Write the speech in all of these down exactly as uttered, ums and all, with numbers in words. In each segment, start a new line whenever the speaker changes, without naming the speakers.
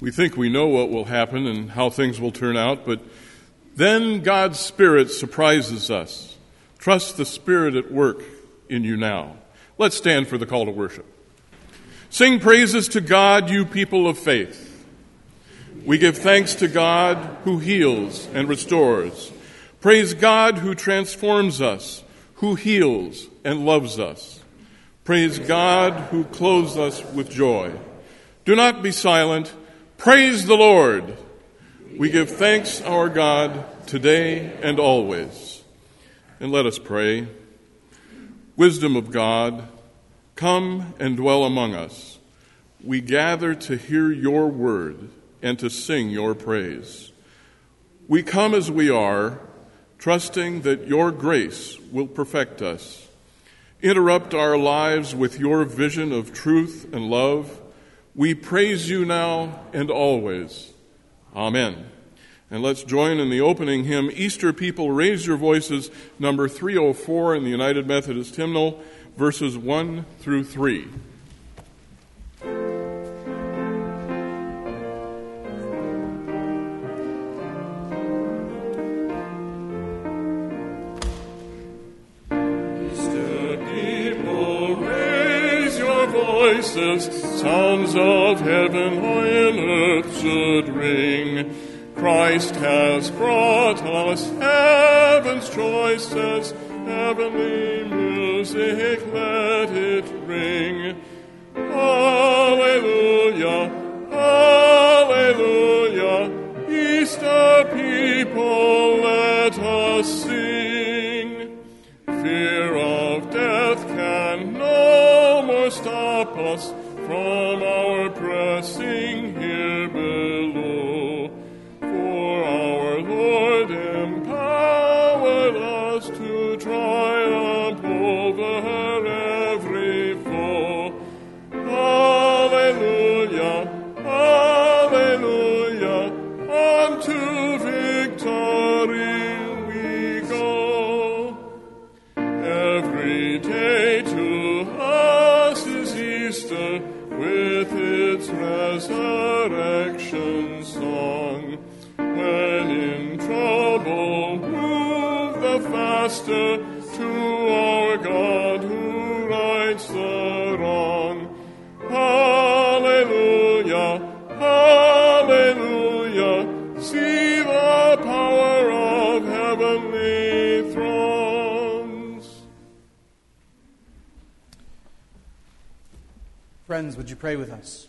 We think we know what will happen and how things will turn out, but then God's Spirit surprises us. Trust the Spirit at work in you now. Let's stand for the call to worship. Sing praises to God, you people of faith. We give thanks to God who heals and restores. Praise God who transforms us, who heals and loves us. Praise God who clothes us with joy. Do not be silent. Praise the Lord. We give thanks, our God, today and always. And let us pray. Wisdom of God, come and dwell among us. We gather to hear your word and to sing your praise. We come as we are, trusting that your grace will perfect us. Interrupt our lives with your vision of truth and love. We praise you now and always. Amen. And let's join in the opening hymn, Easter People, Raise Your Voices, number three oh four in the United Methodist Hymnal, verses one through three.
Sounds of heaven on earth should ring. Christ has brought us heaven's choices, heavenly music, let it ring. Alleluia, alleluia, Easter people, let us sing. Fear of death can no more stop us from our pressing here below, for our Lord empowered us to triumph over every foe. Alleluia, alleluia, unto victory we go. Every day to us is Easter, with its resurrection song. When in trouble, move the faster to our God who rights the wrong. Hallelujah, hallelujah, see the power of heavenly thrones.
Friends, would you pray with us?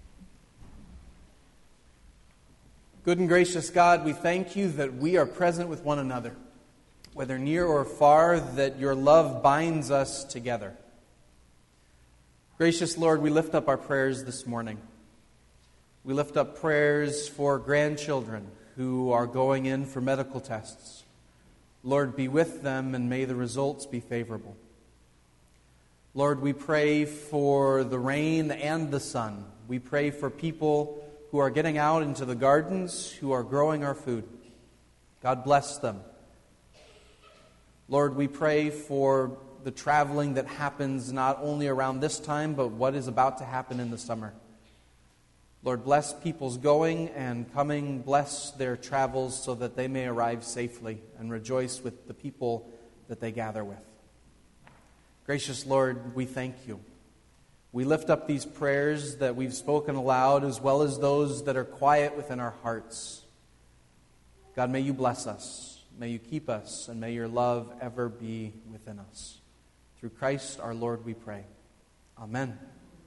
Good and gracious God, we thank you that we are present with one another, whether near or far, that your love binds us together. Gracious Lord, we lift up our prayers this morning. We lift up prayers for grandchildren who are going in for medical tests. Lord, be with them and may the results be favorable. Lord, we pray for the rain and the sun. We pray for people who are getting out into the gardens, who are growing our food. God bless them. Lord, we pray for the traveling that happens not only around this time, but what is about to happen in the summer. Lord, bless people's going and coming. Bless their travels so that they may arrive safely and rejoice with the people that they gather with. Gracious Lord, we thank you. We lift up these prayers that we've spoken aloud, as well as those that are quiet within our hearts. God, may you bless us, may you keep us, and may your love ever be within us. Through Christ our Lord we pray. Amen.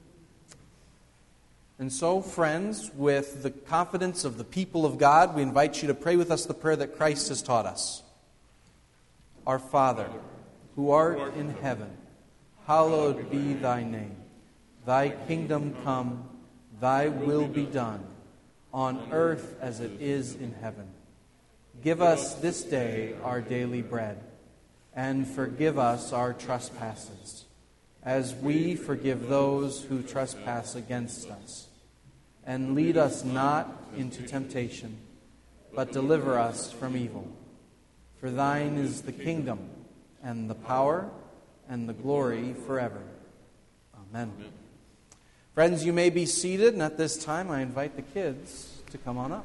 And so, friends, with the confidence of the people of God, we invite you to pray with us the prayer that Christ has taught us. Our Father, who art in heaven, hallowed be thy name. Thy kingdom come, thy will be done, on earth as it is in heaven. Give us this day our daily bread, and forgive us our trespasses, as we forgive those who trespass against us. And lead us not into temptation, but deliver us from evil. For thine is the kingdom, and the power, and the glory forever. Amen. Amen. Friends, you may be seated, and at this time I invite the kids to come on up.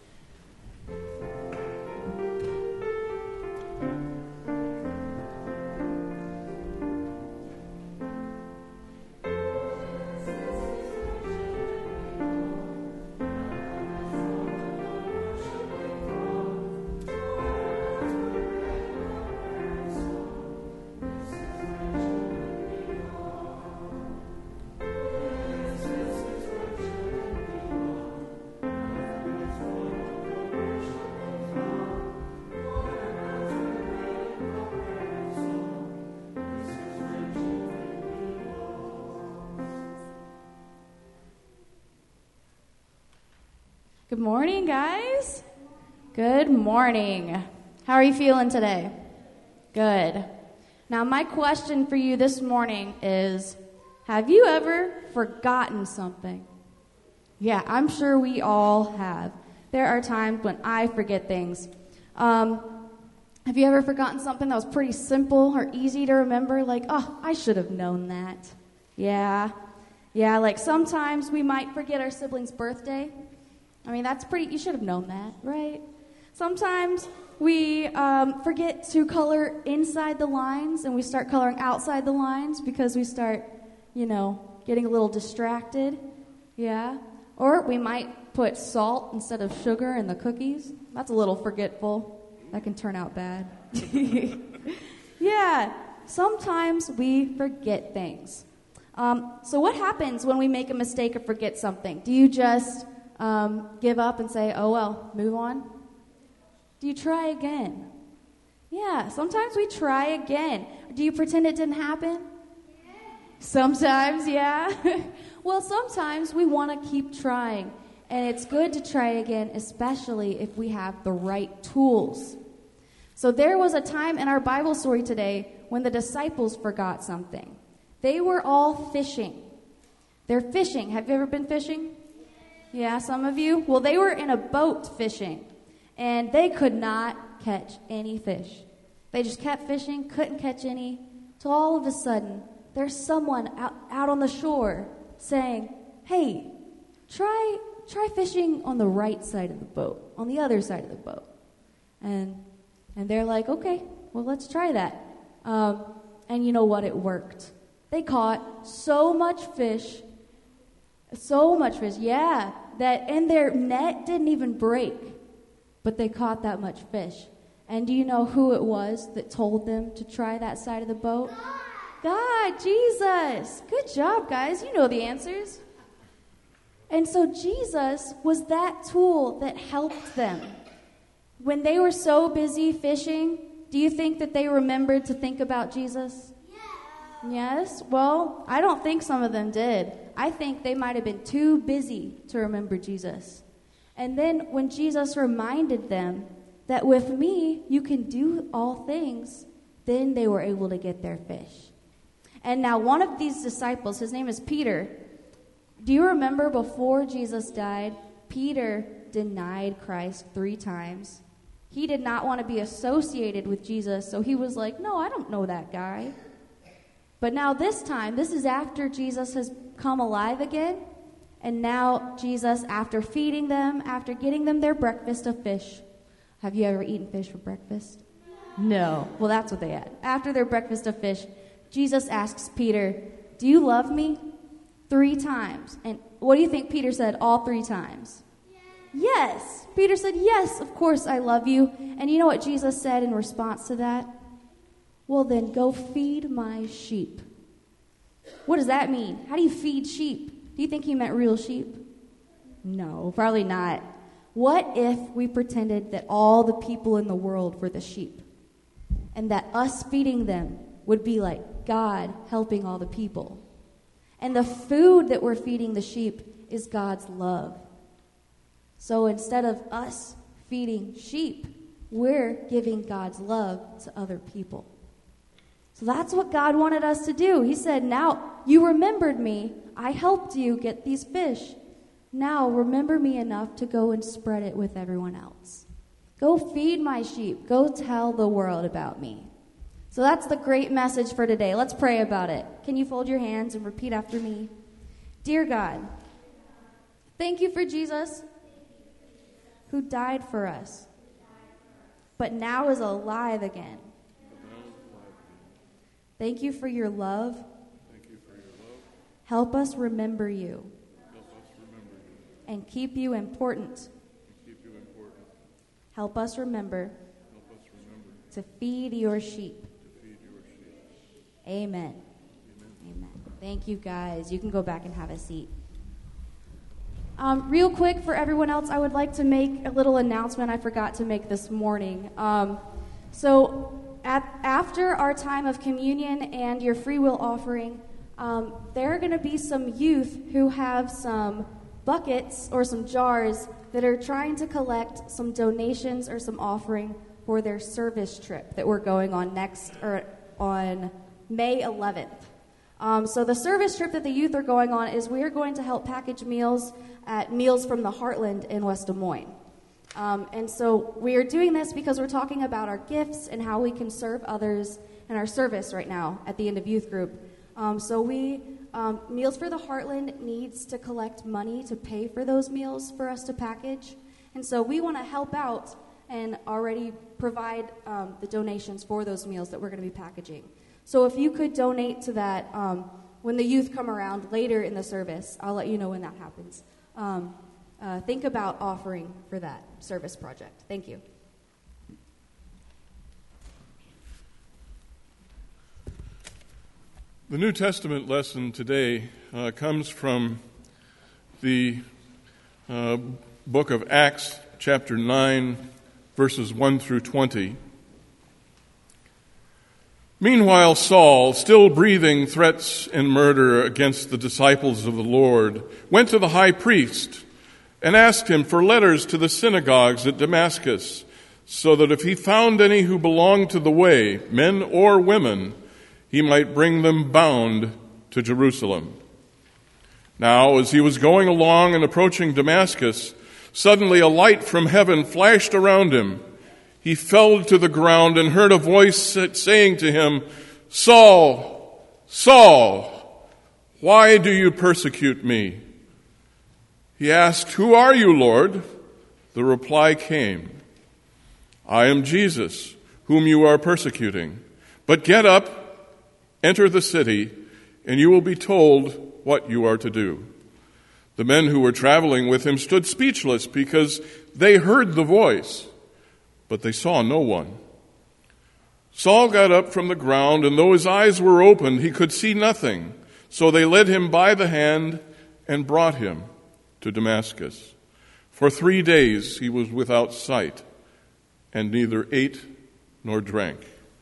Good morning, guys. Good morning. How are you feeling today? Good. Now, my question for you this morning is, have you ever forgotten something? Yeah, I'm sure we all have. There are times when I forget things. Um, have you ever forgotten something that was pretty simple or easy to remember? Like, oh, I should have known that. Yeah. Yeah, like sometimes we might forget our sibling's birthday. I mean, that's pretty, you should have known that, right? Sometimes we um, forget to color inside the lines and we start coloring outside the lines because we start, you know, getting a little distracted, yeah? Or we might put salt instead of sugar in the cookies. That's a little forgetful. That can turn out bad. Yeah, sometimes we forget things. Um, so what happens when we make a mistake or forget something? Do you just um, give up and say, oh, well, move on? Do you try again? Yeah, sometimes we try again. Do you pretend it didn't happen? Sometimes, yeah. Well, sometimes we want to keep trying, and it's good to try again, especially if we have the right tools. So there was a time in our Bible story today when the disciples forgot something. They were all fishing. They're fishing. Have you ever been fishing? Yeah, some of you? Well, they were in a boat fishing, and they could not catch any fish. They just kept fishing, couldn't catch any, till all of a sudden, there's someone out, out on the shore saying, hey, try try fishing on the right side of the boat, on the other side of the boat. And and they're like, okay, well, let's try that. Um, and you know what? It worked. They caught so much fish, so much fish, yeah, that and their net didn't even break, but they caught that much fish. And do you know who it was that told them to try that side of the boat? God, Jesus. Good job, guys. You know the answers. And so Jesus was that tool that helped them. When they were so busy fishing, do you think that they remembered to think about Jesus? Yeah. Yes? Well, I don't think some of them did. I think they might have been too busy to remember Jesus. And then when Jesus reminded them that with me you can do all things, then they were able to get their fish. And now one of these disciples, his name is Peter. Do you remember before Jesus died, Peter denied Christ three times. He did not want to be associated with Jesus, so he was like, no, I don't know that guy. But now this time, this is after Jesus has come alive again, and now Jesus, after feeding them, after getting them their breakfast of fish. Have you ever eaten fish for breakfast? No. Well, that's what they had. After their breakfast of fish, Jesus asks Peter, do you love me? Three times. And what do you think Peter said all three times? Yes. Yes. Peter said, yes, of course I love you. And you know what Jesus said in response to that? Well, then go feed my sheep. What does that mean? How do you feed sheep? Do you think he meant real sheep? No, probably not. What if we pretended that all the people in the world were the sheep? And that us feeding them would be like God helping all the people. And the food that we're feeding the sheep is God's love. So instead of us feeding sheep, we're giving God's love to other people. So that's what God wanted us to do. He said, now you remembered me. I helped you get these fish. Now remember me enough to go and spread it with everyone else. Go feed my sheep. Go tell the world about me. So that's the great message for today. Let's pray about it. Can you fold your hands and repeat after me? Dear God, thank you for Jesus, who died for us, but now is alive again. Thank you for your love.
Thank you for your love.
Help us remember you.
Help us remember you.
And keep you important.
And keep you important.
Help us remember.
Help us remember.
To feed your sheep.
To feed your sheep.
Amen. Amen. Amen. Thank you, guys. You can go back and have a seat. Um, real quick, for everyone else, I would like to make a little announcement I forgot to make this morning. Um, so, at, after our time of communion and your free will offering, um, there are going to be some youth who have some buckets or some jars that are trying to collect some donations or some offering for their service trip that we're going on next or on May eleventh. Um, so the service trip that the youth are going on is we are going to help package meals at Meals from the Heartland in West Des Moines. Um, and so we are doing this because we're talking about our gifts and how we can serve others in our service right now at the end of youth group. Um, so we, um, Meals for the Heartland needs to collect money to pay for those meals for us to package. And so we want to help out and already provide um, the donations for those meals that we're going to be packaging. So if you could donate to that um, when the youth come around later in the service, I'll let you know when that happens. Um, uh, think about offering for that service project. Thank you.
The New Testament lesson today uh, comes from the uh, book of Acts, chapter nine, verses one through twenty. Meanwhile, Saul, still breathing threats and murder against the disciples of the Lord, went to the high priest and asked him for letters to the synagogues at Damascus, so that if he found any who belonged to the way, men or women, he might bring them bound to Jerusalem. Now, as he was going along and approaching Damascus, suddenly a light from heaven flashed around him. He fell to the ground and heard a voice saying to him, "Saul, Saul, why do you persecute me?" He asked, "Who are you, Lord?" The reply came, "I am Jesus, whom you are persecuting. But get up, enter the city, and you will be told what you are to do." The men who were traveling with him stood speechless because they heard the voice, but they saw no one. Saul got up from the ground, and though his eyes were opened, he could see nothing. So they led him by the hand and brought him to Damascus. For three days he was without sight, and neither ate nor drank.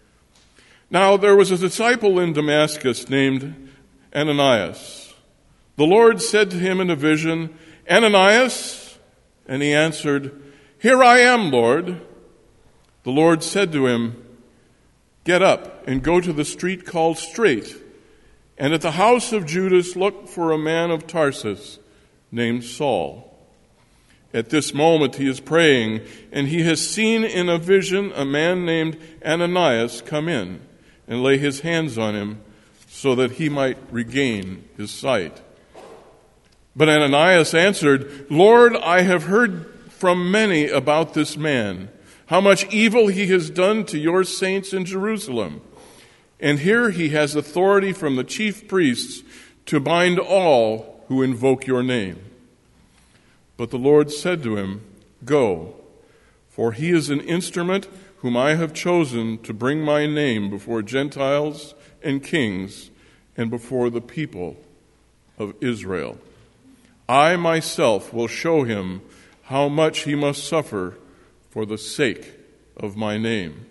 Now there was a disciple in Damascus named Ananias. The Lord said to him in a vision, "Ananias?" And he answered, "Here I am, Lord." The Lord said to him, "Get up and go to the street called Straight, and at the house of Judas look for a man of Tarsus named Saul. At this moment he is praying, and he has seen in a vision a man named Ananias come in and lay his hands on him so that he might regain his sight." But Ananias answered, "Lord, I have heard from many about this man, how much evil he has done to your saints in Jerusalem. And here he has authority from the chief priests to bind all who invoke your name." But the Lord said to him, "Go, for he is an instrument whom I have chosen to bring my name before Gentiles and kings and before the people of Israel. I myself will show him how much he must suffer for the sake of my name."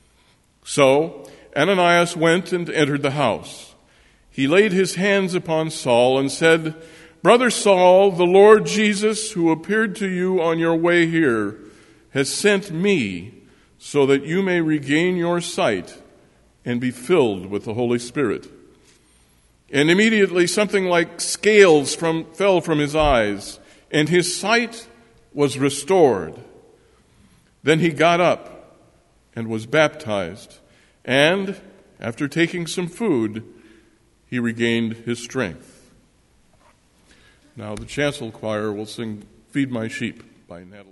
So Ananias went and entered the house. He laid his hands upon Saul and said, "Brother Saul, the Lord Jesus, who appeared to you on your way here, has sent me so that you may regain your sight and be filled with the Holy Spirit." And immediately something like scales from, fell from his eyes, and his sight was restored. Then he got up and was baptized, and after taking some food, he regained his strength. Now the chancel choir will sing Feed My Sheep by Natalie.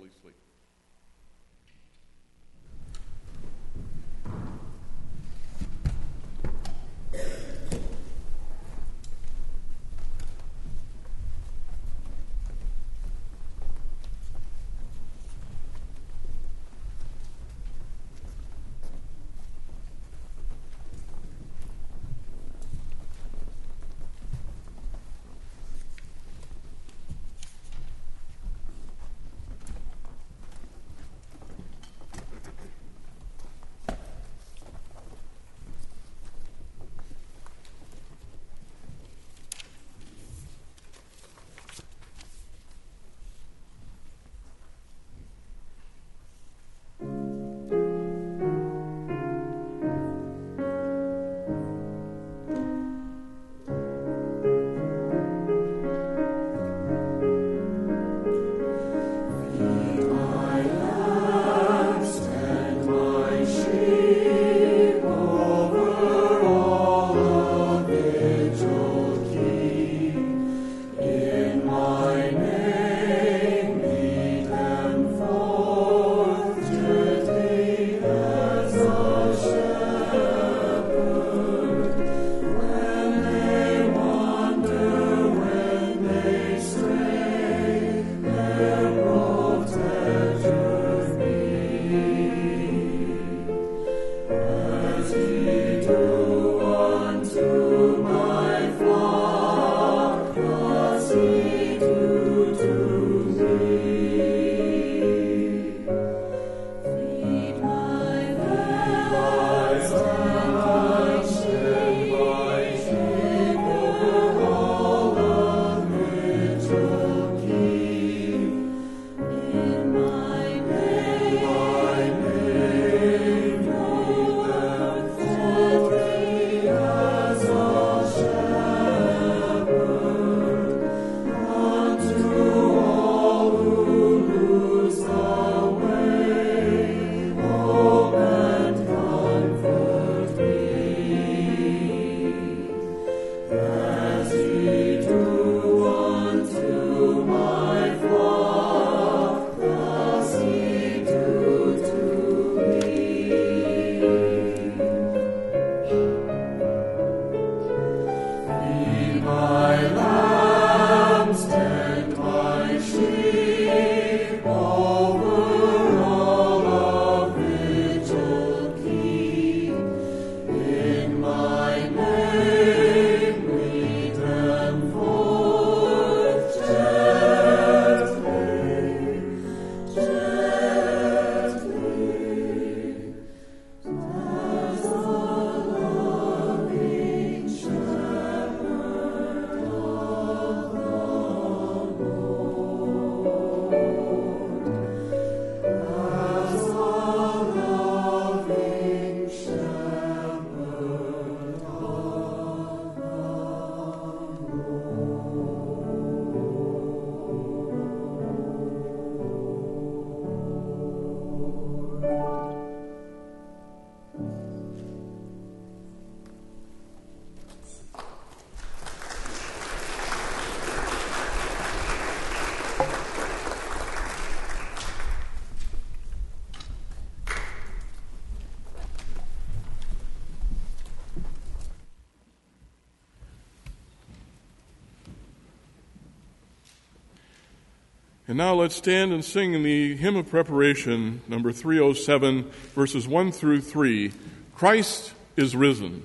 And now let's stand and sing in the hymn of preparation, number three oh seven, verses one through three, Christ is Risen.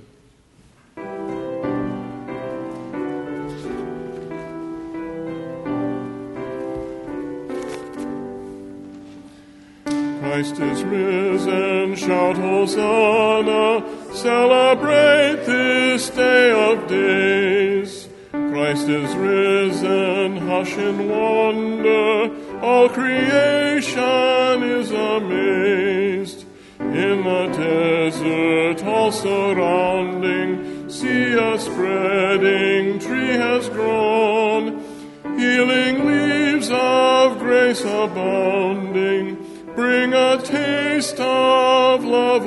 Christ is risen, shout Hosanna, celebrate this day of days. Christ is risen, hush in wonder, all creation is amazed. In the desert all surrounding, see a spreading tree has grown, healing leaves of grace abounding, bring a taste of love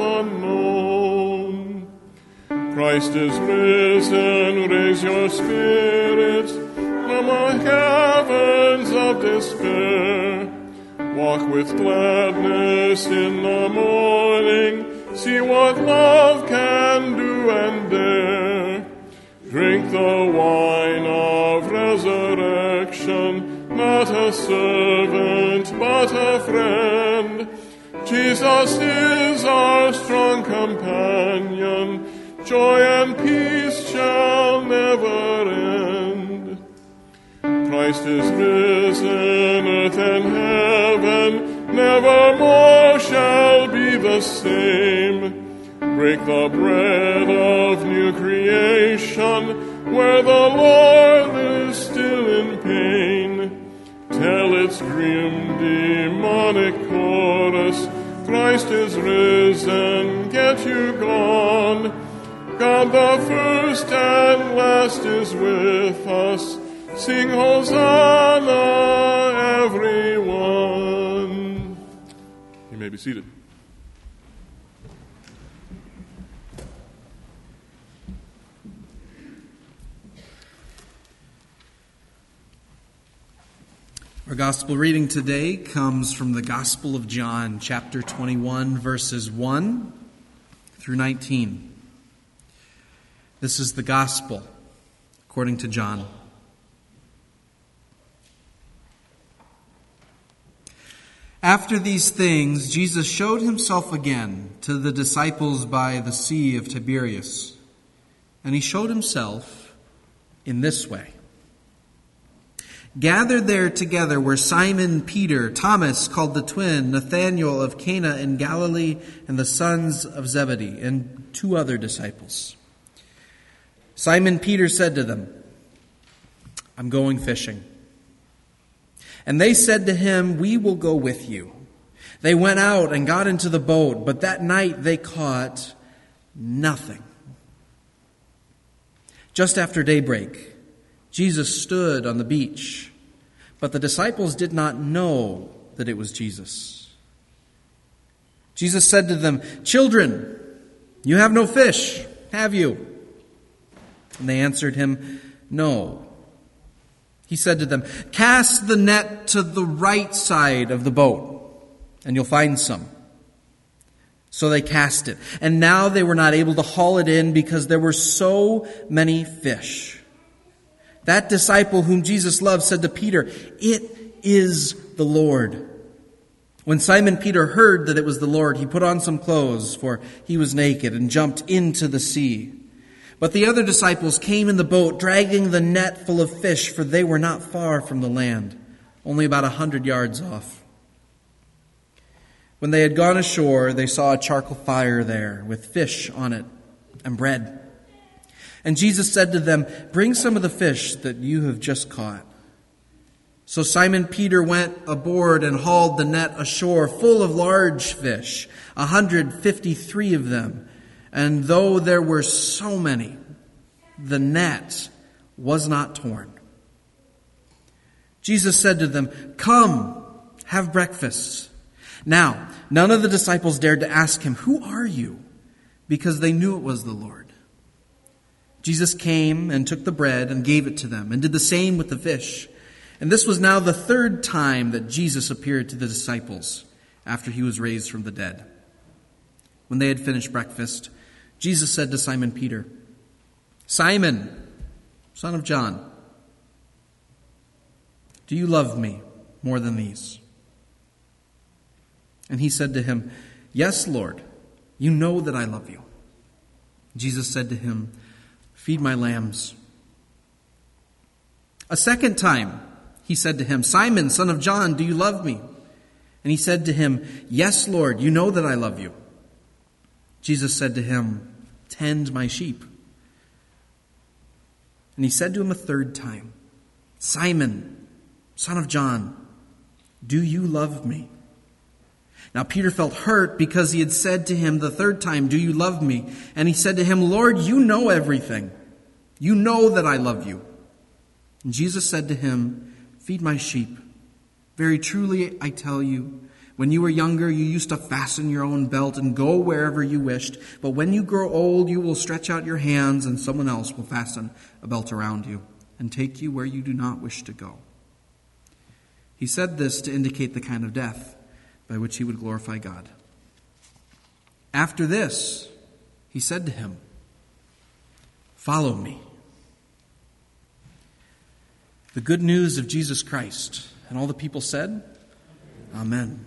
unknown. Christ is risen, raise your spirits, from the heavens of despair. Walk with gladness in the morning, see what love can do and dare. Drink the wine of resurrection, not a servant but a friend. Jesus is our strong companion, joy and peace shall never end. Christ is risen, earth and heaven nevermore shall be the same. Break the bread of new creation, where the Lord is still in pain. Tell its grim demonic chorus, Christ is risen, get you gone. God the first and last is with us. Sing Hosanna, everyone.
You may be seated.
Our gospel reading today comes from the Gospel of John, chapter twenty-one, verses one through nineteen. This is the gospel according to John. After these things, Jesus showed himself again to the disciples by the Sea of Tiberias. And he showed himself in this way. Gathered there together were Simon Peter, Thomas called the twin, Nathanael of Cana in Galilee, and the sons of Zebedee, and two other disciples. Simon Peter said to them, I'm going fishing. And they said to him, we will go with you. They went out and got into the boat, but that night they caught nothing. Just after daybreak, Jesus stood on the beach, but the disciples did not know that it was Jesus. Jesus said to them, children, you have no fish, have you? And they answered him, no. He said to them, cast the net to the right side of the boat, and you'll find some. So they cast it, and now they were not able to haul it in because there were so many fish. That disciple whom Jesus loved said to Peter, it is the Lord. When Simon Peter heard that it was the Lord, he put on some clothes, for he was naked, and jumped into the sea. But the other disciples came in the boat, dragging the net full of fish, for they were not far from the land, only about a hundred yards off. When they had gone ashore, they saw a charcoal fire there, with fish on it and bread. And Jesus said to them, bring some of the fish that you have just caught. So Simon Peter went aboard and hauled the net ashore full of large fish, a hundred fifty-three of them. And though there were so many, the net was not torn. Jesus said to them, come, have breakfast. Now, none of the disciples dared to ask him, who are you? Because they knew it was the Lord. Jesus came and took the bread and gave it to them, and did the same with the fish. And this was now the third time that Jesus appeared to the disciples after he was raised from the dead. When they had finished breakfast, Jesus said to Simon Peter, Simon, son of John, do you love me more than these? And he said to him, yes, Lord, you know that I love you. Jesus said to him, feed my lambs. A second time he said to him, Simon, son of John, do you love me? And he said to him, yes, Lord, you know that I love you. Jesus said to him, tend my sheep. And he said to him a third time, Simon, son of John, do you love me? Now Peter felt hurt because he had said to him the third time, do you love me? And he said to him, Lord, you know everything. You know that I love you. And Jesus said to him, feed my sheep. Very truly I tell you, when you were younger, you used to fasten your own belt and go wherever you wished. But when you grow old, you will stretch out your hands and someone else will fasten a belt around you. and take you where you do not wish to go." He said this to indicate the kind of death by which he would glorify God. After this, he said to him, "Follow me." The good news of Jesus Christ. And all the people said, Amen.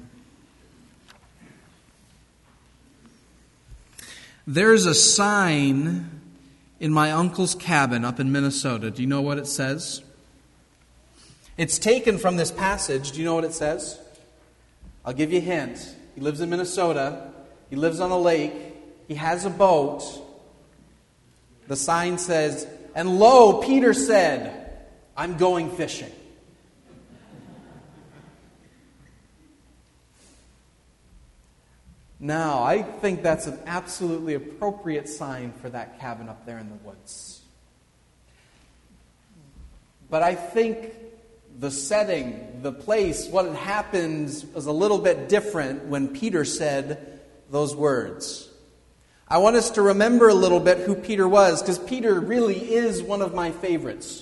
There's a sign in my uncle's cabin up in Minnesota. Do you know what it says? It's taken from this passage. Do you know what it says? I'll give you a hint. He lives in Minnesota. He lives on a lake. He has a boat. The sign says, "And lo, Peter said, I'm going fishing." Now, I think that's an absolutely appropriate sign for that cabin up there in the woods. But I think the setting, the place, what had happened was a little bit different when Peter said those words. I want us to remember a little bit who Peter was, because Peter really is one of my favorites.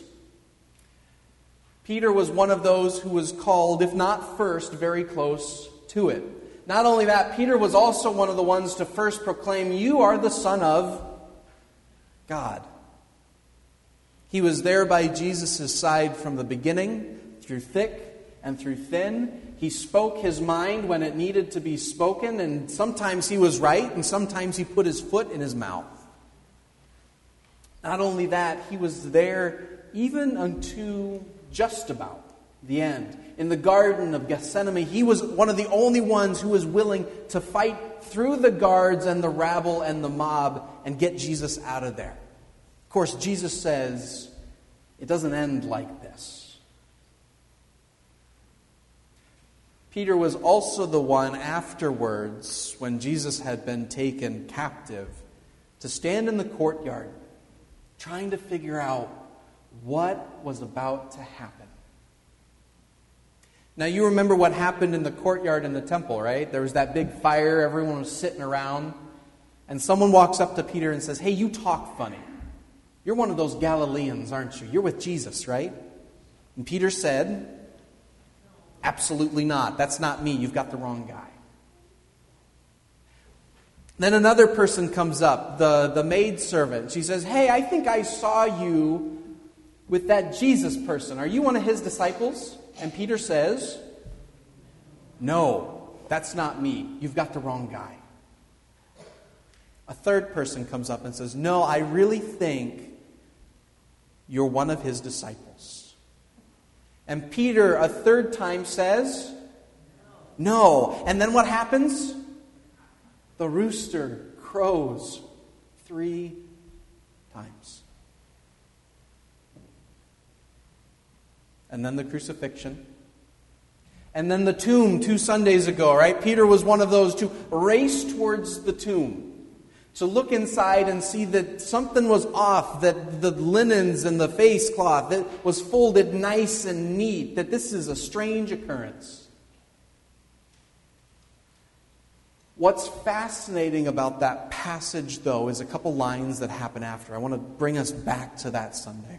Peter was one of those who was called, if not first, very close to it. Not only that, Peter was also one of the ones to first proclaim, "You are the Son of God." He was there by Jesus' side from the beginning, through thick and through thin. He spoke his mind when it needed to be spoken, and sometimes he was right, and sometimes he put his foot in his mouth. Not only that, he was there even unto just about the end. In the Garden of Gethsemane, he was one of the only ones who was willing to fight through the guards and the rabble and the mob and get Jesus out of there. Of course, Jesus says, it doesn't end like this. Peter was also the one afterwards, when Jesus had been taken captive, to stand in the courtyard trying to figure out what was about to happen. Now, you remember what happened in the courtyard in the temple, right? There was that big fire, everyone was sitting around, and someone walks up to Peter and says, "Hey, you talk funny. You're one of those Galileans, aren't you? You're with Jesus, right?" And Peter said, "Absolutely not. That's not me. You've got the wrong guy." Then another person comes up, the, the maidservant. She says, "Hey, I think I saw you with that Jesus person. Are you one of his disciples?" And Peter says, "No, that's not me. You've got the wrong guy." A third person comes up and says, "No, I really think you're one of his disciples." And Peter a third time says, "No." And then what happens? The rooster crows three times. And then the crucifixion. And then the tomb two Sundays ago, right? Peter was one of those to race towards the tomb, to look inside and see that something was off, that the linens and the face cloth that was folded nice and neat, that this is a strange occurrence. What's fascinating about that passage, though, is a couple lines that happen after. I want to bring us back to that Sunday.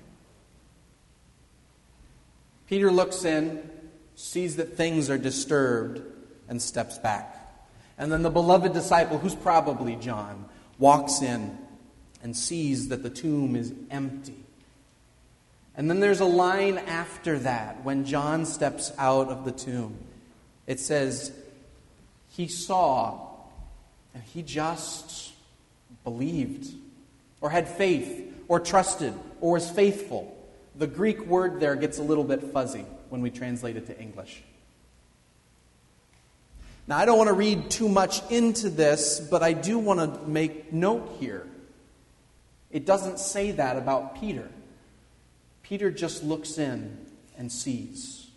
Peter looks in, sees that things are disturbed, and steps back. And then the beloved disciple, who's probably John, walks in and sees that the tomb is empty. And then there's a line after that when John steps out of the tomb. It says, he saw and he just believed, or had faith, or trusted, or was faithful. The Greek word there gets a little bit fuzzy when we translate it to English. Now, I don't want to read too much into this, but I do want to make note here. It doesn't say that about Peter. Peter just looks in and sees.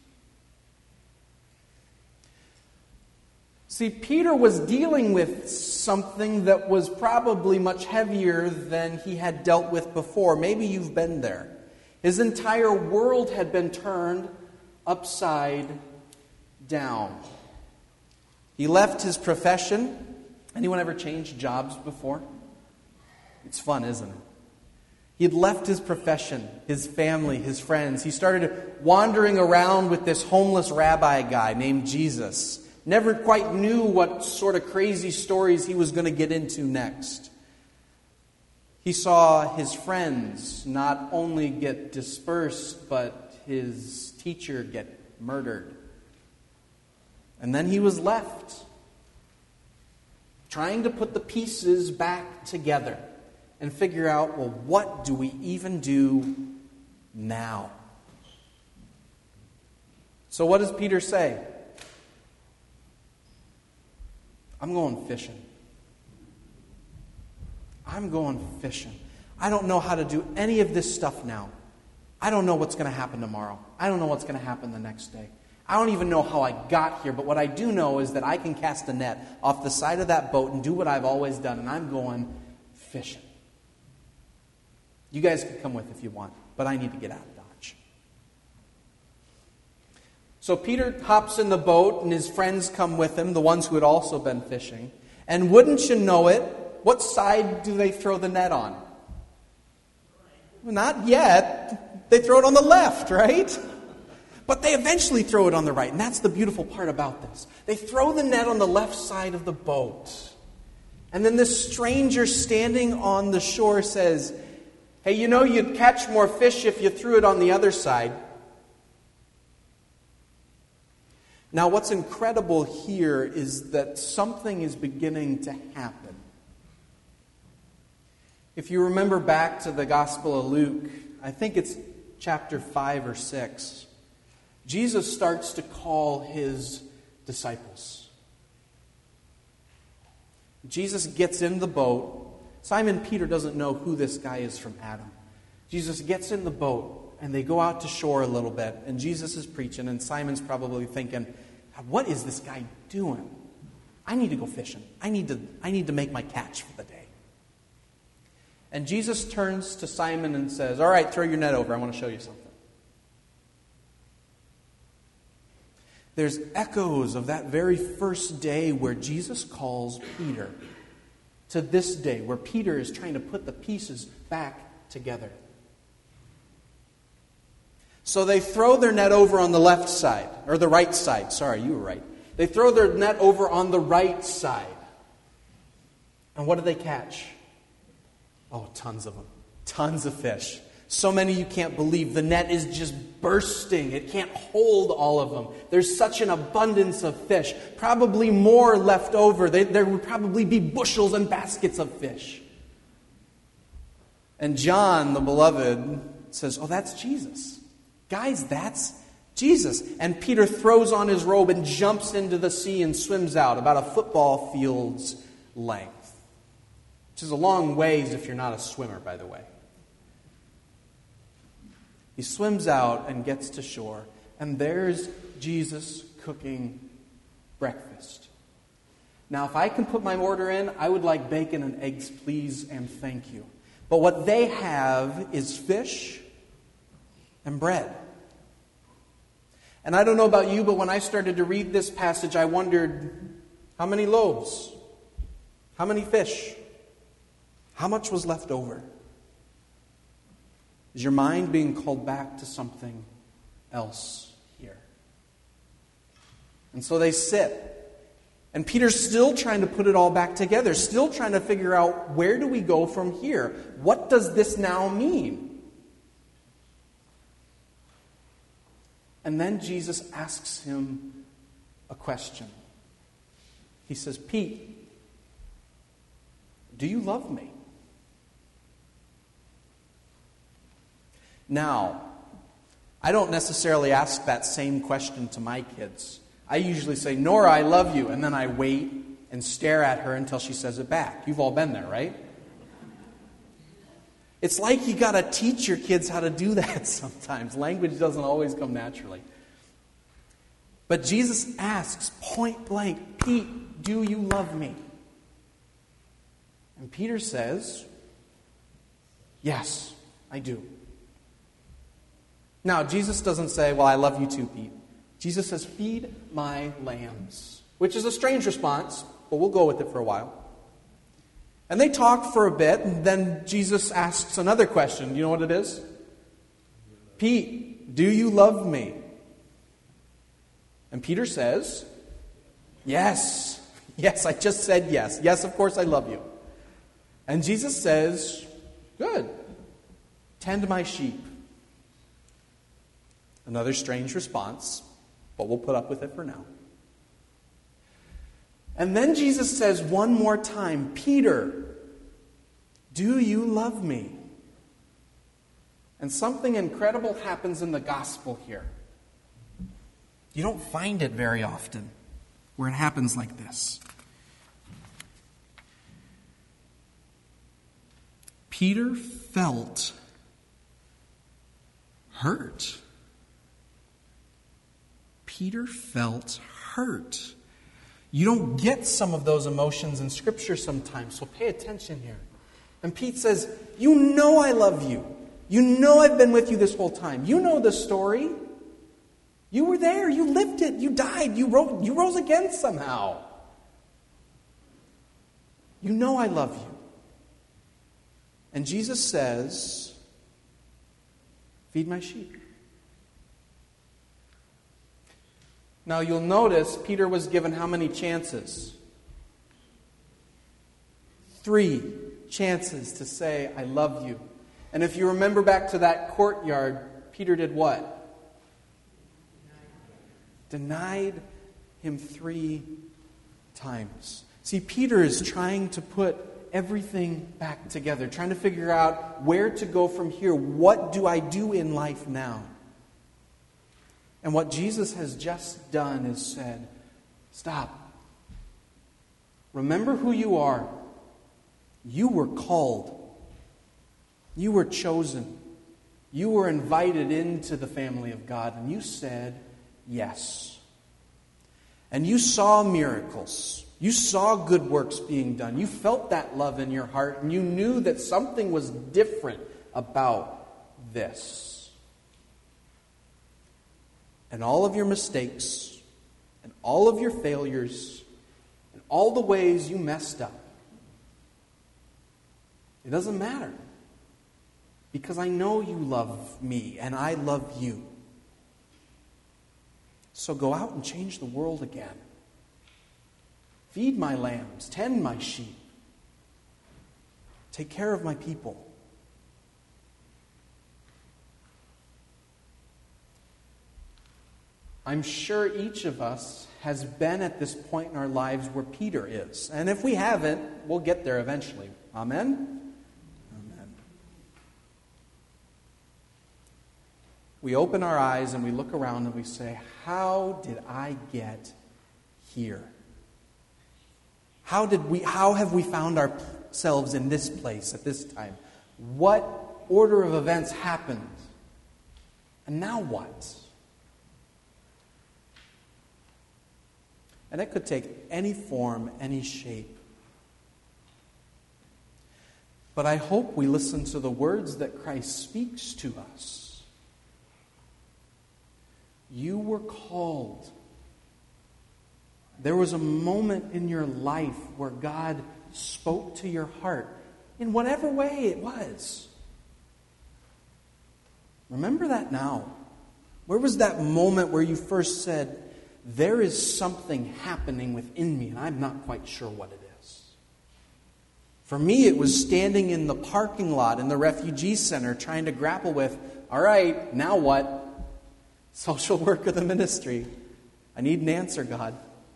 See, Peter was dealing with something that was probably much heavier than he had dealt with before. Maybe you've been there. His entire world had been turned upside down. He left his profession. Anyone ever changed jobs before? It's fun, isn't it? He had left his profession, his family, his friends. He started wandering around with this homeless rabbi guy named Jesus. Never quite knew what sort of crazy stories he was going to get into next. He saw his friends not only get dispersed, but his teacher get murdered. And then he was left, trying to put the pieces back together and figure out, well, what do we even do now? So what does Peter say? I'm going fishing. I'm going fishing. I don't know how to do any of this stuff now. I don't know what's going to happen tomorrow. I don't know what's going to happen the next day. I don't even know how I got here, but what I do know is that I can cast a net off the side of that boat and do what I've always done, and I'm going fishing. You guys can come with if you want, but I need to get out of Dodge. So Peter hops in the boat, and his friends come with him, the ones who had also been fishing. And wouldn't you know it, what side do they throw the net on? Well, not yet. They throw it on the left, right? But they eventually throw it on the right, and that's the beautiful part about this. They throw the net on the left side of the boat. And then this stranger standing on the shore says, hey, you know you'd catch more fish if you threw it on the other side. Now, what's incredible here is that something is beginning to happen. If you remember back to the Gospel of Luke, I think it's chapter five or six, Jesus starts to call his disciples. Jesus gets in the boat. Simon Peter doesn't know who this guy is from Adam. Jesus gets in the boat, and they go out to shore a little bit, and Jesus is preaching, and Simon's probably thinking, what is this guy doing? I need to go fishing. I need to, I need to make my catch for the day. And Jesus turns to Simon and says, all right, throw your net over. I want to show you something. There's echoes of that very first day where Jesus calls Peter to this day, where Peter is trying to put the pieces back together. So they throw their net over on the left side, or the right side. Sorry, you were right. They throw their net over on the right side. And what do they catch? Oh, tons of them. Tons of fish. So many you can't believe. The net is just bursting. It can't hold all of them. There's such an abundance of fish. Probably more left over. They, there would probably be bushels and baskets of fish. And John, the beloved, says, oh, that's Jesus. Guys, that's Jesus. And Peter throws on his robe and jumps into the sea and swims out about a football field's length. Which is a long ways if you're not a swimmer, by the way. He swims out and gets to shore, and there's Jesus cooking breakfast. Now, if I can put my order in, I would like bacon and eggs, please, and thank you. But what they have is fish and bread. And I don't know about you, but when I started to read this passage, I wondered, how many loaves? How many fish? How much was left over? Is your mind being called back to something else here? And so they sit. And Peter's still trying to put it all back together, still trying to figure out, where do we go from here? What does this now mean? And then Jesus asks him a question. He says, Pete, do you love me? Now, I don't necessarily ask that same question to my kids. I usually say, Nora, I love you, and then I wait and stare at her until she says it back. You've all been there, right? It's like you got to teach your kids how to do that sometimes. Language doesn't always come naturally. But Jesus asks point blank, Pete, do you love me? And Peter says, yes, I do. Now, Jesus doesn't say, well, I love you too, Pete. Jesus says, feed my lambs, which is a strange response, but we'll go with it for a while. And they talk for a bit, and then Jesus asks another question. You know what it is? Pete, do you love me? And Peter says, yes. Yes, I just said yes. Yes, of course I love you. And Jesus says, good. Tend my sheep. Another strange response, but we'll put up with it for now. And then Jesus says one more time, Peter, do you love me? And something incredible happens in the gospel here. You don't find it very often where it happens like this. Peter felt hurt. Peter felt hurt. You don't get some of those emotions in Scripture sometimes, so pay attention here. And Pete says, you know I love you. You know I've been with you this whole time. You know the story. You were there. You lived it. You died. You rose, you rose again somehow. You know I love you. And Jesus says, feed my sheep. Now you'll notice Peter was given how many chances? Three chances to say, I love you. And if you remember back to that courtyard, Peter did what? Denied him three times. See, Peter is trying to put everything back together, trying to figure out where to go from here. What do I do in life now? And what Jesus has just done is said, stop. Remember who you are. You were called. You were chosen. You were invited into the family of God, and you said yes. And you saw miracles. You saw good works being done. You felt that love in your heart, and you knew that something was different about this. And all of your mistakes, and all of your failures, and all the ways you messed up, it doesn't matter. Because I know you love me, and I love you. So go out and change the world again. Feed my lambs, tend my sheep. Take care of my people. I'm sure each of us has been at this point in our lives where Peter is. And if we haven't, we'll get there eventually. Amen? Amen. We open our eyes and we look around and we say, how did I get here? How did we, how have we found ourselves in this place at this time? What order of events happened? And now what? And it could take any form, any shape. But I hope we listen to the words that Christ speaks to us. You were called. There was a moment in your life where God spoke to your heart, in whatever way it was. Remember that now. Where was that moment where you first said, there is something happening within me, and I'm not quite sure what it is? For me, it was standing in the parking lot in the refugee center trying to grapple with, all right, now what? Social work of the ministry. I need an answer, God.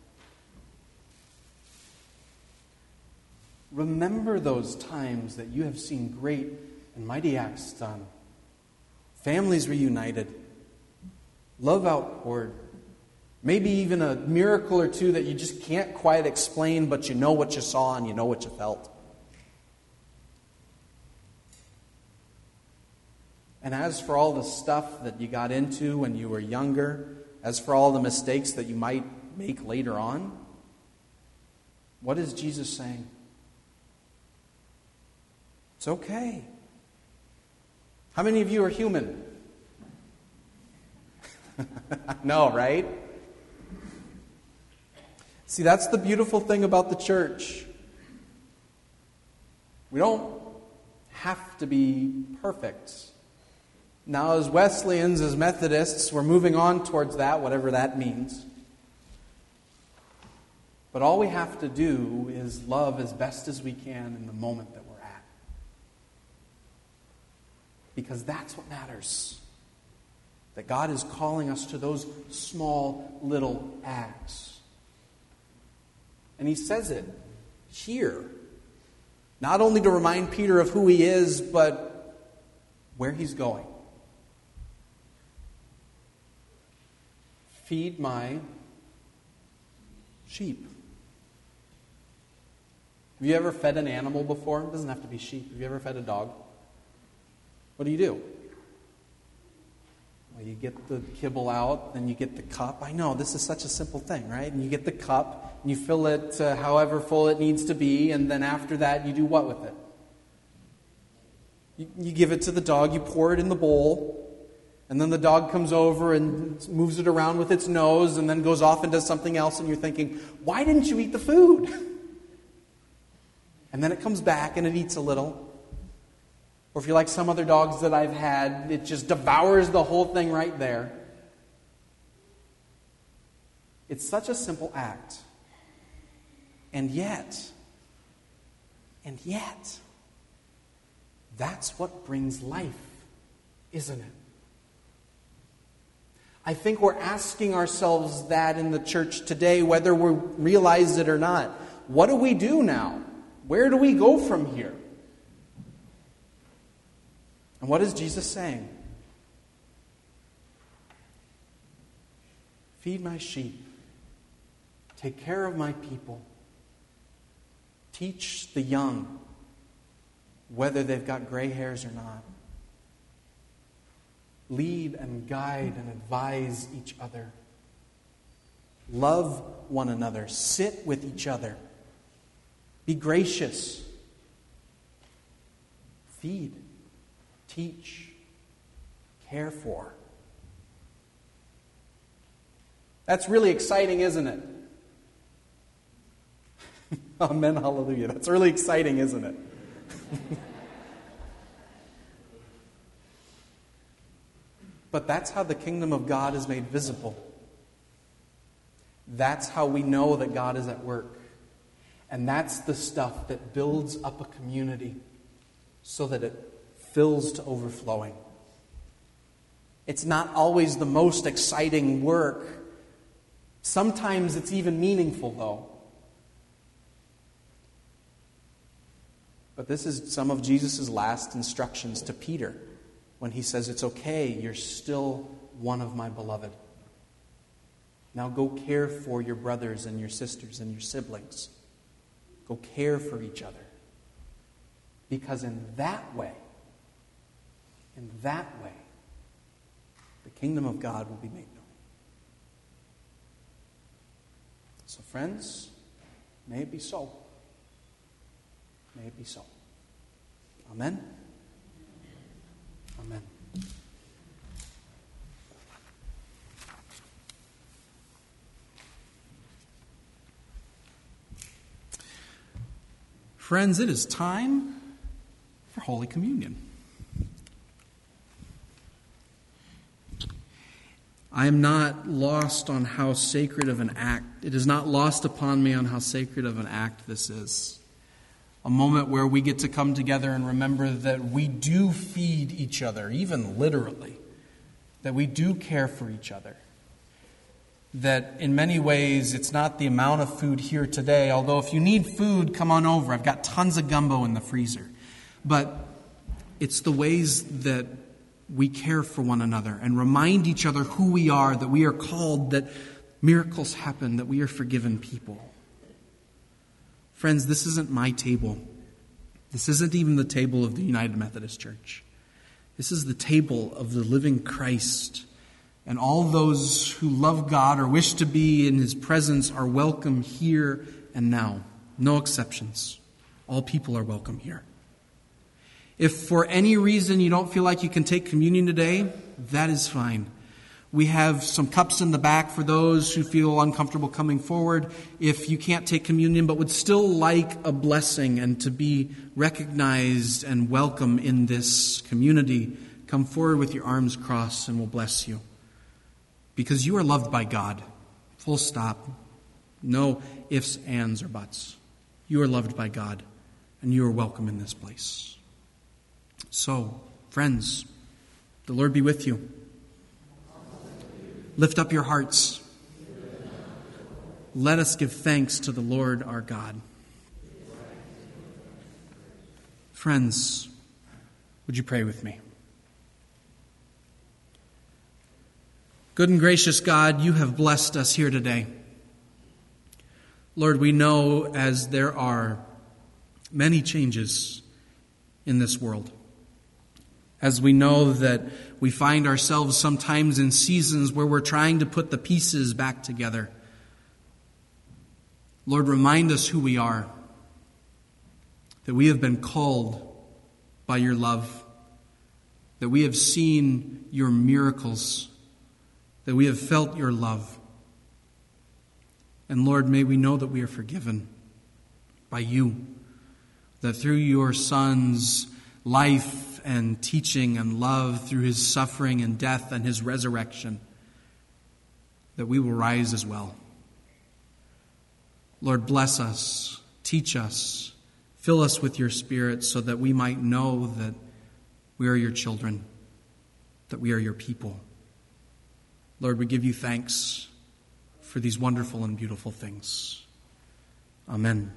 Remember those times that you have seen great and mighty acts done. Families reunited. Love outpoured. Maybe even a miracle or two that you just can't quite explain, but you know what you saw and you know what you felt. And as for all the stuff that you got into when you were younger, as for all the mistakes that you might make later on, what is Jesus saying? It's okay. How many of you are human? No, right? See, that's the beautiful thing about the church. We don't have to be perfect. Now, as Wesleyans, as Methodists, we're moving on towards that, whatever that means. But all we have to do is love as best as we can in the moment that we're at. Because that's what matters. That God is calling us to those small little acts. And he says it here. Not only to remind Peter of who he is, but where he's going. Feed my sheep. Have you ever fed an animal before? It doesn't have to be sheep. Have you ever fed a dog? What do you do? Well, you get the kibble out, then you get the cup. I know, this is such a simple thing, right? And you get the cup, and you fill it uh, however full it needs to be, and then after that, you do what with it? You, you give it to the dog, you pour it in the bowl, and then the dog comes over and moves it around with its nose, and then goes off and does something else, and you're thinking, why didn't you eat the food? And then it comes back, and it eats a little. Or if you're like some other dogs that I've had, it just devours the whole thing right there. It's such a simple act. And yet, and yet, that's what brings life, isn't it? I think we're asking ourselves that in the church today, whether we realize it or not. What do we do now? Where do we go from here? And what is Jesus saying? Feed my sheep. Take care of my people. Teach the young, whether they've got gray hairs or not. Lead and guide and advise each other. Love one another. Sit with each other. Be gracious. Feed. Teach, care for. That's really exciting, isn't it? Amen, hallelujah. That's really exciting, isn't it? But that's how the kingdom of God is made visible. That's how we know that God is at work. And that's the stuff that builds up a community so that it fills to overflowing. It's not always the most exciting work. Sometimes it's even meaningful, though. But this is some of Jesus' last instructions to Peter when he says, it's okay, you're still one of my beloved. Now go care for your brothers and your sisters and your siblings. Go care for each other. Because in that way, in that way, the kingdom of God will be made known. So friends, may it be so. May it be so. Amen? Amen. Friends, it is time for Holy Communion. I am not lost on how sacred of an act, it is not lost upon me on how sacred of an act this is. A moment where we get to come together and remember that we do feed each other, even literally. That we do care for each other. That in many ways it's not the amount of food here today, although if you need food, come on over. I've got tons of gumbo in the freezer. But it's the ways that we care for one another and remind each other who we are, that we are called, that miracles happen, that we are forgiven people. Friends, this isn't my table. This isn't even the table of the United Methodist Church. This is the table of the living Christ. And all those who love God or wish to be in His presence are welcome here and now. No exceptions. All people are welcome here. If for any reason you don't feel like you can take communion today, that is fine. We have some cups in the back for those who feel uncomfortable coming forward. If you can't take communion but would still like a blessing and to be recognized and welcome in this community, come forward with your arms crossed and we'll bless you. Because you are loved by God. Full stop. No ifs, ands, or buts. You are loved by God and you are welcome in this place. So, friends, the Lord be with you. Lift up your hearts. Let us give thanks to the Lord our God. Friends, would you pray with me? Good and gracious God, you have blessed us here today. Lord, we know as there are many changes in this world, as we know that we find ourselves sometimes in seasons where we're trying to put the pieces back together. Lord, remind us who we are, that we have been called by your love, that we have seen your miracles, that we have felt your love. And Lord, may we know that we are forgiven by you, that through your Son's life and teaching and love, through his suffering and death and his resurrection, that we will rise as well. Lord, bless us, teach us, fill us with your Spirit so that we might know that we are your children, that we are your people. Lord, we give you thanks for these wonderful and beautiful things. Amen.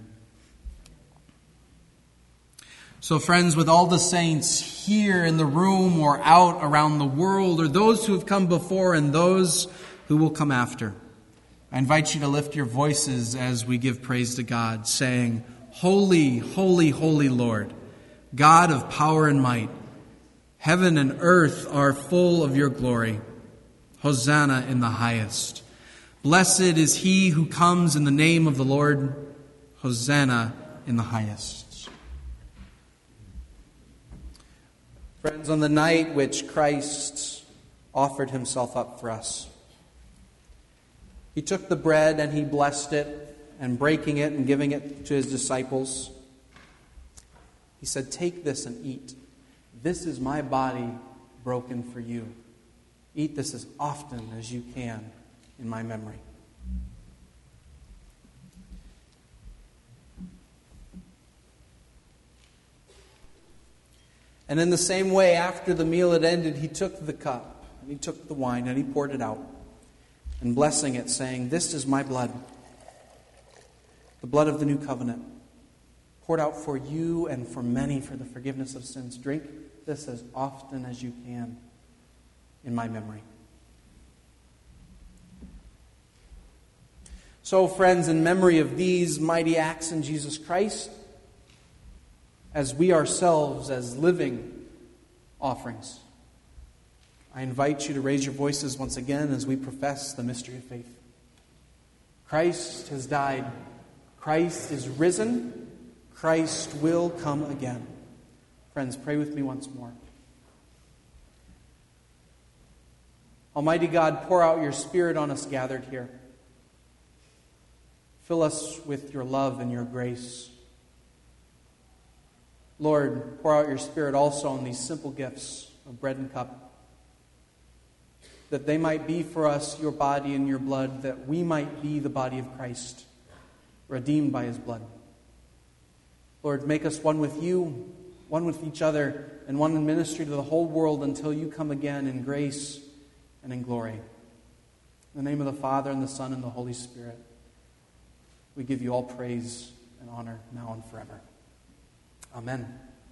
So friends, with all the saints here in the room or out around the world, or those who have come before and those who will come after, I invite you to lift your voices as we give praise to God, saying, Holy, holy, holy Lord, God of power and might, heaven and earth are full of your glory. Hosanna in the highest. Blessed is he who comes in the name of the Lord. Hosanna in the highest. Friends, on the night which Christ offered himself up for us, he took the bread and he blessed it, and breaking it and giving it to his disciples, he said, Take this and eat. This is my body broken for you. Eat this as often as you can in my memory. And in the same way, after the meal had ended, he took the cup, and he took the wine, and he poured it out, and blessing it, saying, This is my blood, the blood of the new covenant, poured out for you and for many for the forgiveness of sins. Drink this as often as you can in my memory. So, friends, in memory of these mighty acts in Jesus Christ, as we ourselves, as living offerings, I invite you to raise your voices once again as we profess the mystery of faith. Christ has died. Christ is risen. Christ will come again. Friends, pray with me once more. Almighty God, pour out your Spirit on us gathered here. Fill us with your love and your grace. Lord, pour out your Spirit also on these simple gifts of bread and cup, that they might be for us your body and your blood, that we might be the body of Christ, redeemed by his blood. Lord, make us one with you, one with each other, and one in ministry to the whole world until you come again in grace and in glory. In the name of the Father, and the Son, and the Holy Spirit, we give you all praise and honor now and forever. Amen.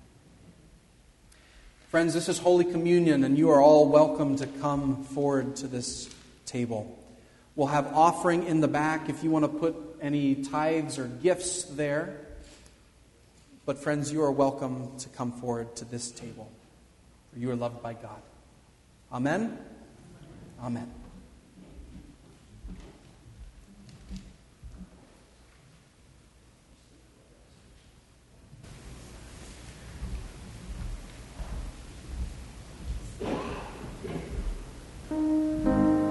Friends, this is Holy Communion, and you are all welcome to come forward to this table. We'll have offering in the back if you want to put any tithes or gifts there. But friends, you are welcome to come forward to this table, for you are loved by God. Amen? Amen.
Thank you.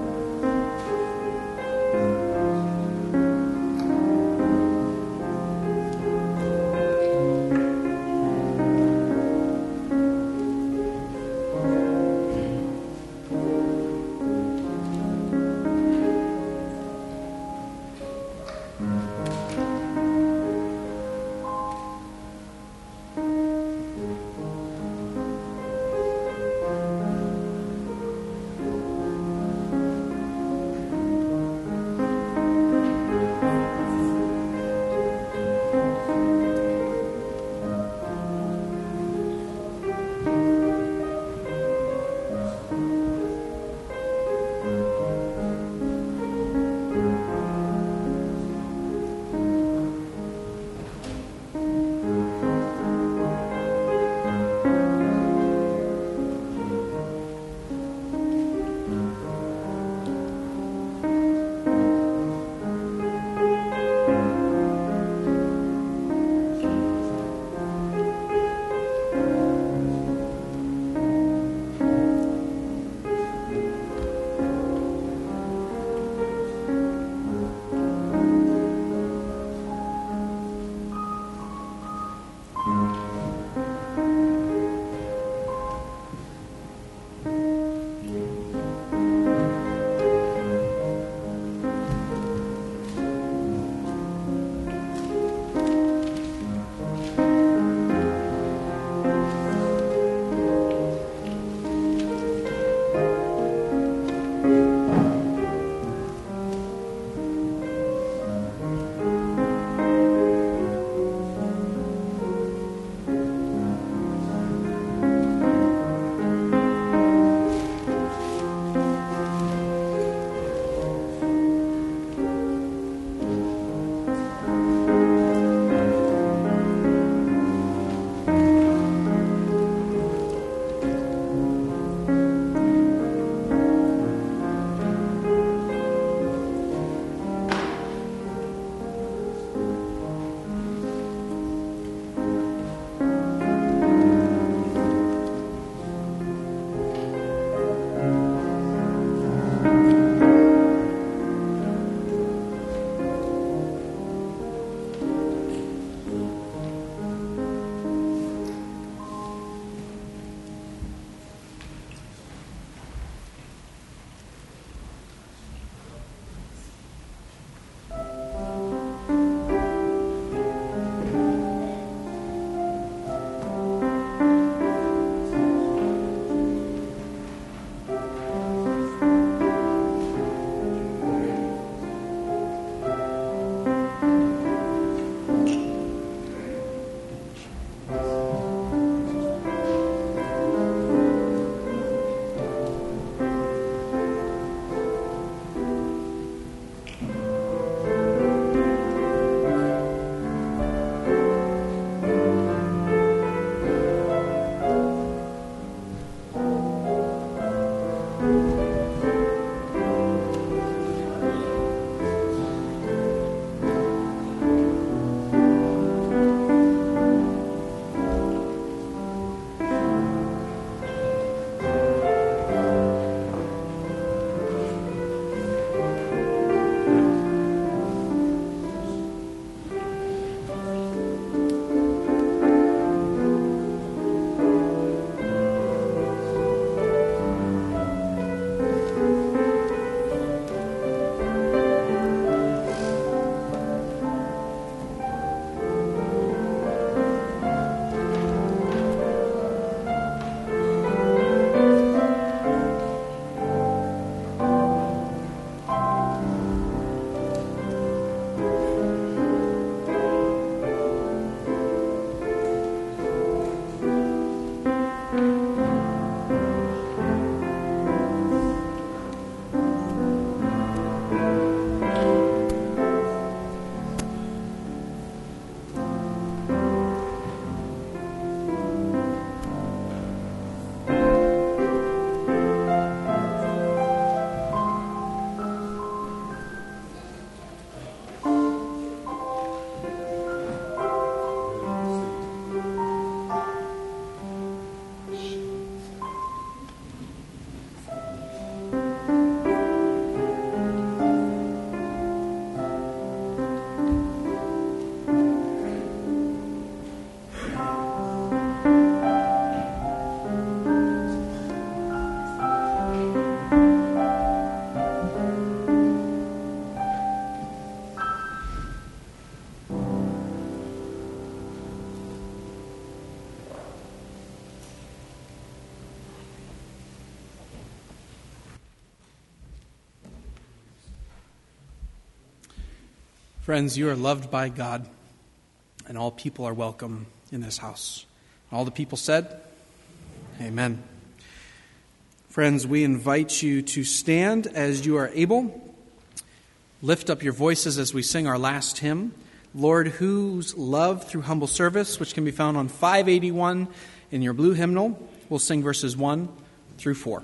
Friends, you are loved by God, and all people are welcome in this house. All the people said, Amen. Friends, we invite you to stand as you are able. Lift up your voices as we sing our last hymn, Lord, Whose Love Through Humble Service, which can be found on five eighty-one in your blue hymnal. We'll sing verses one through four.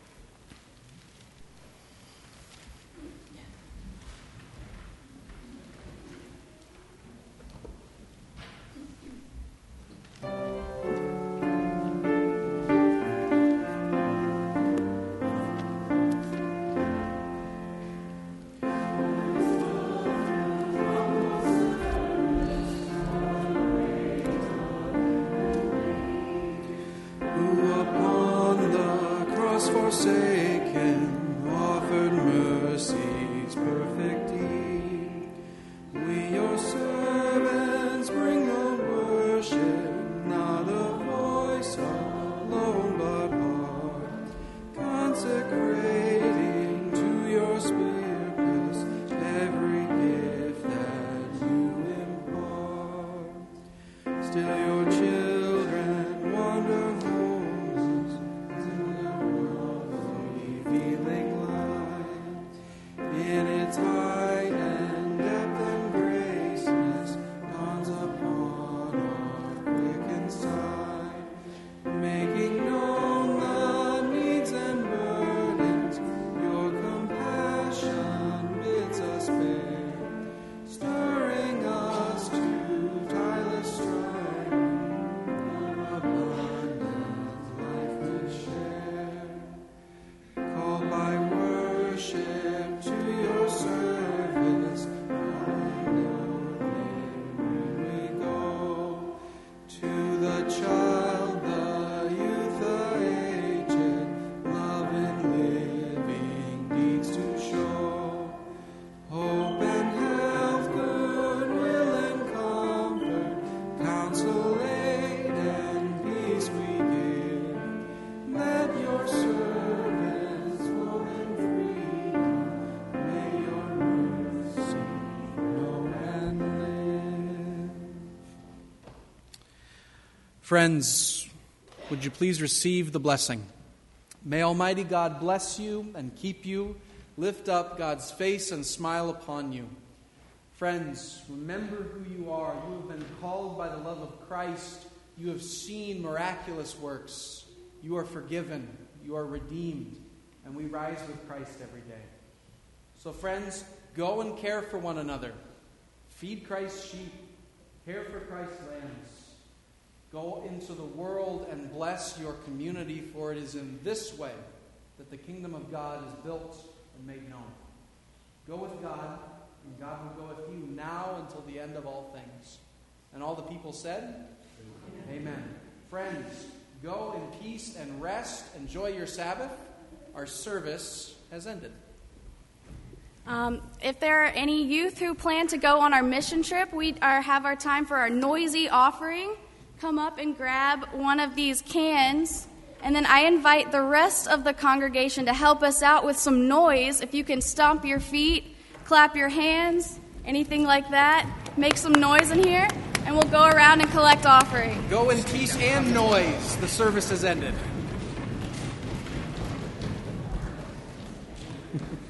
Friends, would you please receive the blessing? May Almighty God bless you and keep you, lift up God's face and smile upon you. Friends, remember who you are. You have been called by the love of Christ. You have seen miraculous works. You are forgiven. You are redeemed. And we rise with Christ every day. So friends, go and care for one another. Feed Christ's sheep. Care for Christ's lambs. Go into the world and bless your community, for it is in this way that the kingdom of God is built and made known. Go with God, and God will go with you now until the end of all things. And all the people said, Amen. Amen. Friends, go in peace and rest. Enjoy your Sabbath. Our service has ended.
Um, if there are any youth who plan to go on our mission trip, we are, have our time for our noisy offering. Come up and grab one of these cans, and then I invite the rest of the congregation to help us out with some noise. If you can stomp your feet, clap your hands, anything like that, make some noise in here, and we'll go around and collect offering.
Go in peace and noise. The service has ended.